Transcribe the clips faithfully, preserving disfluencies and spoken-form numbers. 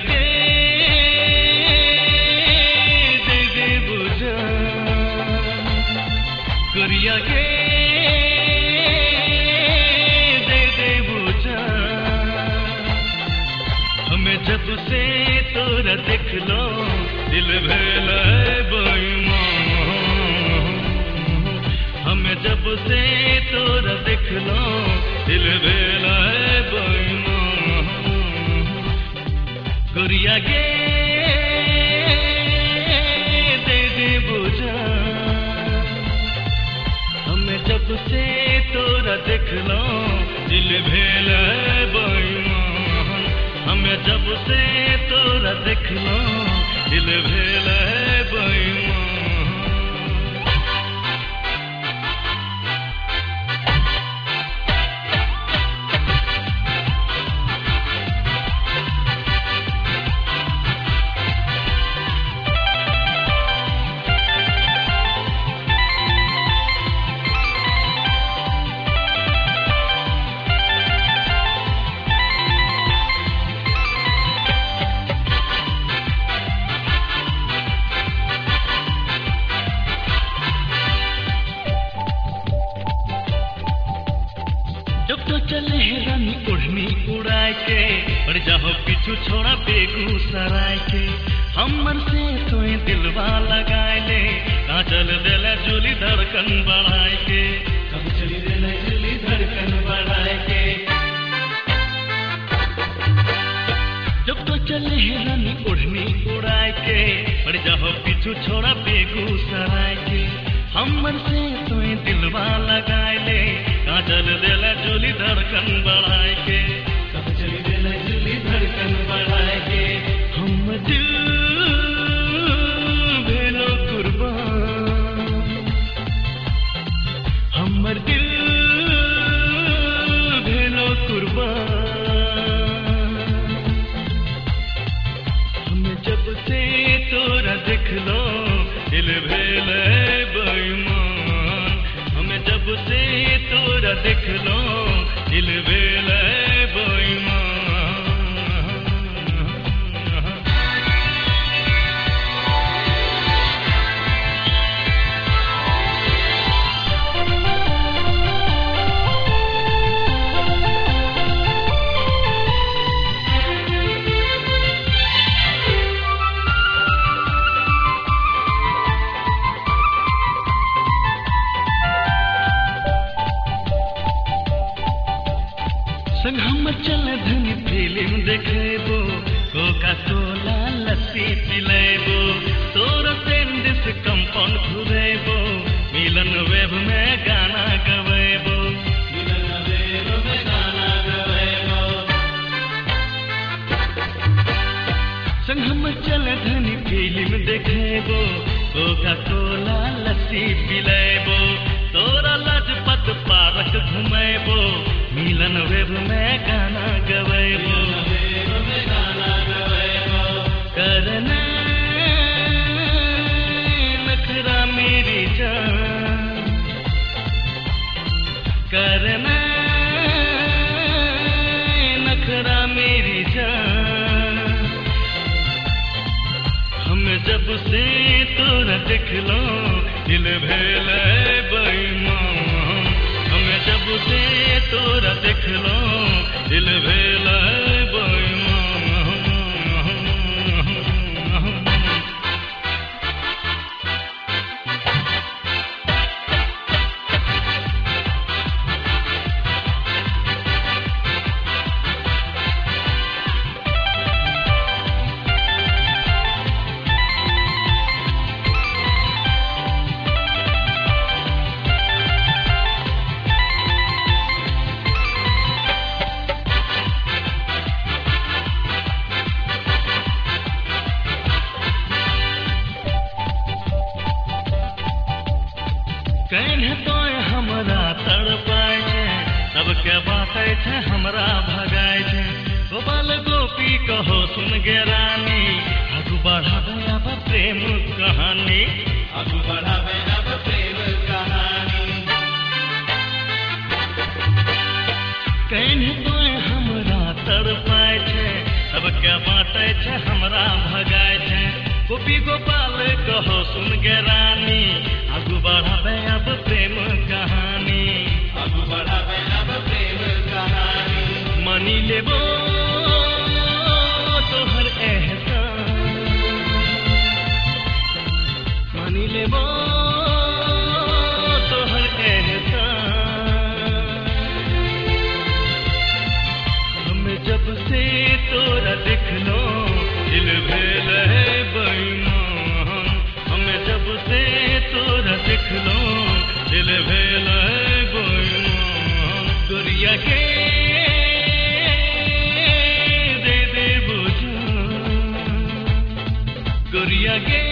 के दे दे बुझा करिया के दे दे बुझा हमें जब से तोरा देख लो दिल भेला बेईमान हमें जब से तोरा देख लो दिल भेला बेईमान करिया के दे दे बुझा हमें जब से तोरा देख लो दिल भेला बेईमान हमें जब से तोरा देख लो दिल भेला बेईमान चले रानी ओढ़नी उड़ाए के और जाओ पीछू छोड़ा बेगूसराय के हमर से तोए दिलवा लगाए ले कहाँ चल देला जुली धड़कन बढ़ाए के कब चली देला जुली धड़कन बढ़ाए के जब तो चले रानी ओढ़नी उड़ाए के और जाओ पीछू छोड़ा बेगूसराय के हमर से तोए दिलवा लगाए ले कहाँ चल देला जुली धड़कन बढ़ाए के कब चली देला जुली धड़कन बढ़ाए के हम दिल भेलो कुर्बान हमर दिल भेलो कुर्बान हमें जब से तोरा देख लो दिल भेले बेईमान हमें जब से तोरा देख लो दिल भेले बेईमान संग हम चल धनी फिल्म देखेबो कोका कोला लस्सी पिलेबो तोरा सेंडिस कंपाउंड घुरेबो मिलन वेब में गाना गवेबो मिलन वेब में गाना गवेबो संग हम चल धनी फिल्म देखेबो कोका कोला लस्सी पिलेबो तोरा लजपत पार्क घुमेबो मिलन वेब में गाना गवेबो करना नखरा मेरी जान करना नखरा मेरी जान हम जब से तोरा देख लो दिल भेले बेईमान हमें जब से तोरा देख लो दिल भेला बेईमान कहीं तो हमरा तड़पाए छे सबके बाते छे हमरा भगाए छे गोपाल गोपी कहो सुन गे रानी आगू बढ़ावे अब प्रेम कहानी आगू बढ़ावे अब प्रेम कहानी कहीं तो हमरा तड़पाए छे सबके बाते छै हमरा भगाय छै गोपी गोपाल कहो सुन गे रानी आगू बढ़ाबे अब प्रेम कहानी आगू बढ़ाबे अब प्रेम कहानी मानी लेबो तोहर एहसान मानी लेबो तोहर एहसान हमें जब से तोरा देखलो दिल भेल है बेईमान हमें जब से तोरा देखलो दिल भेल है बेईमान गोरिया के दे दे बुझान गोरिया के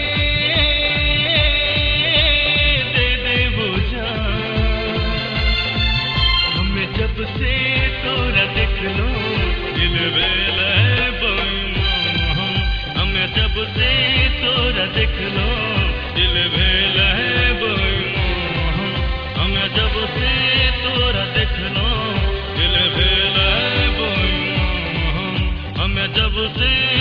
दे दे बुझान हमें जब से तोरा देखलो दिल भेल है बेईमान हमें जब से तोरा देखलो दिल भेल है बेईमान हमें जब से तोरा देखलो दिल भेल है बेईमान हमें जब से